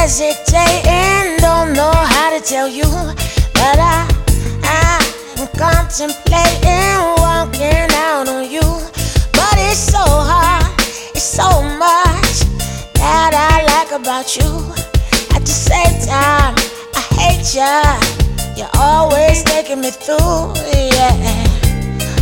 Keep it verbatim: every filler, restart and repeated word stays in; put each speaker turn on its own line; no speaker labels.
hesitating, don't know how to tell you that I, I'm contemplating walking out on you. But it's so hard, it's so much that I like about you. At the same time, I hate ya, you're always taking me through, yeah.